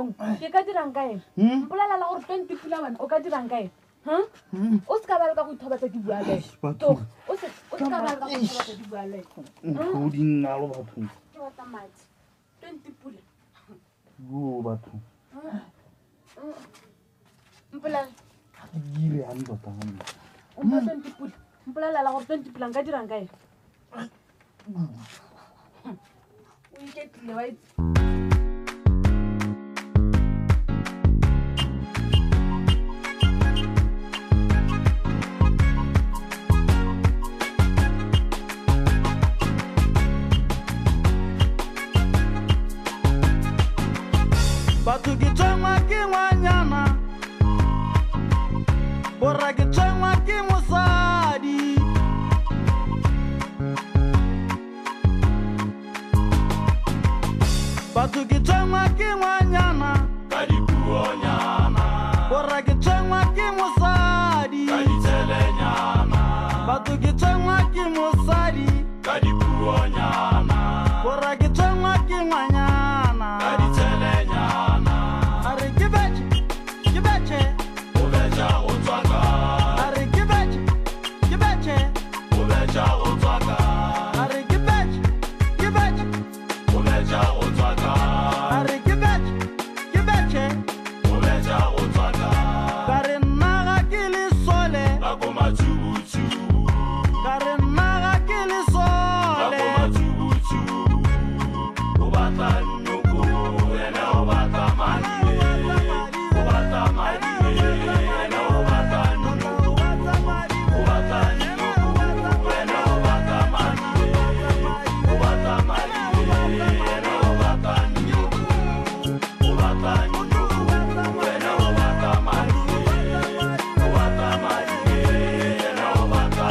puleng ke ka dirang kae mpolela la gore 20 pula wena o ka dirang kae o ska ba ka go ithobatsa di bua le o ska ba ka go ithobatsa di bua le o dinalo batho ke wata mati 20 pula go batho mpolela dire a ntwa tang o mpa 20 pula mpolela la gore 20 pula nka dirang kae o iketlile wa itse Batho ke tsengwa ke ngwanyana borra ke tsengwa ke mosadi batho ke tsengwa ke ngwanyana ka dipuonyana borra ke tsengwa ke mosadi ka ditelenyana batho ke tsengwa ke mosadi ka dipuonyana borra ke tsengwa ke ngwanyana ka ditelenyana are ke betche o betcha o tswaka are ke betche o betcha o tswaka are ke betche o betcha o tswaka are ke betche o betcha o tswaka ka re nna ga ke le sole la ko matshubutsubu ka re nna ga ke le sole la ko matshubutsubu o batla nnoko wena o batla madi o batla madi wena o batla nnoko o batla nnoko wena o batla madi o batla madi wena o batla nnoko o batla nnoko wena o batla madi o batla madi wena o batla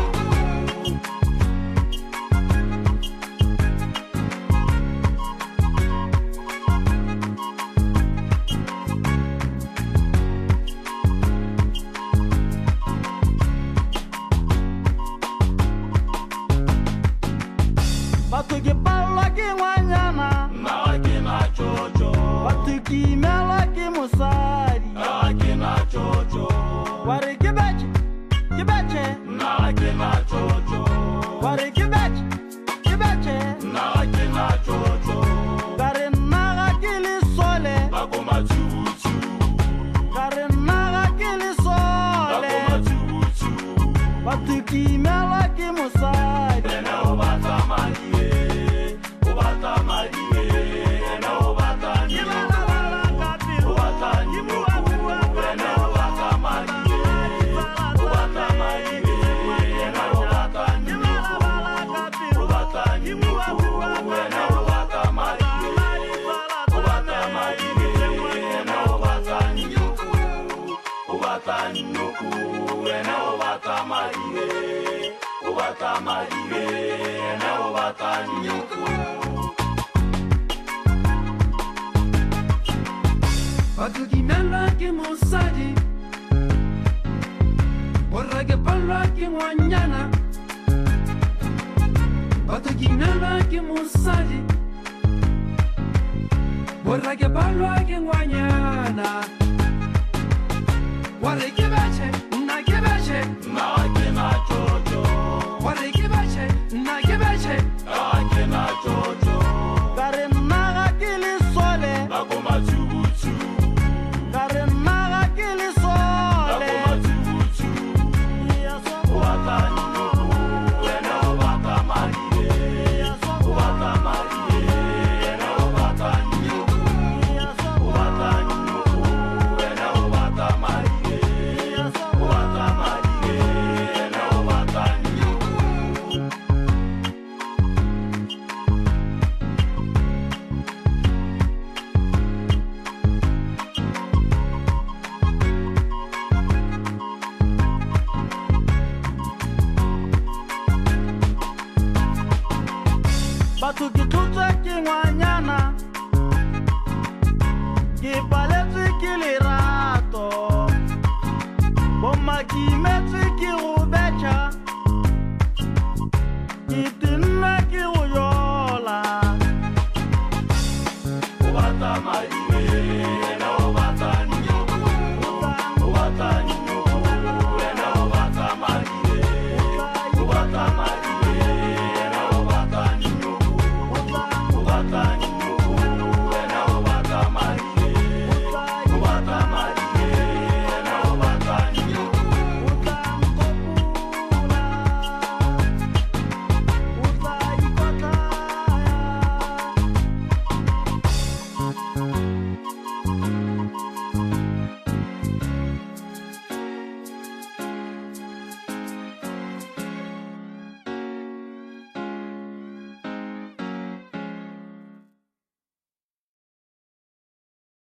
batho ke palwa ke ngwanyana nna ke na tšotšo batho ke imelwa ke mosadi nna ke na tšotšo wa re ke betše nna ke na tšotšo wa re ke betše nna ke na tšotšo ka re nna ga ke le sole la ko matshubutsubu ka re nna ga ke le sole la ko matshubutsubu batho ke imelwa ke mosadi wena o batla madi o batla madi wena o batla nnoko o batla nnoko wena o batla madi o batla madi wena o batla nnoko o batla nnoko wena o batla madi o batla madi wena o batla nnoko o batla nnoko wena o batla madi o batla madi wena o batla nnoko batho ke imelwa ke mosadi borra ke palwa ke ngwanyana batho ke imelwa ke mosadi borra ke palwa ke ngwanyana wa re ke betše nna ke betše nna ke na tšotšo wa re ke betše nna ke betše nna ke na tšotšo ka re nna ga ke le sole la ko matshubutsubu ka re nna ga ke le sole la ko matshubutsubu o batla nnoko wena o batla madi o batla madi wena o batla nnoko o batla nnoko wena o batla madi o batla madi wena o batla nnoko batho ke tlotswe ke ngwanyana ke paletswe ke lerato bomma ke imetswe ke go betša ke tenne ke go yola o batla madi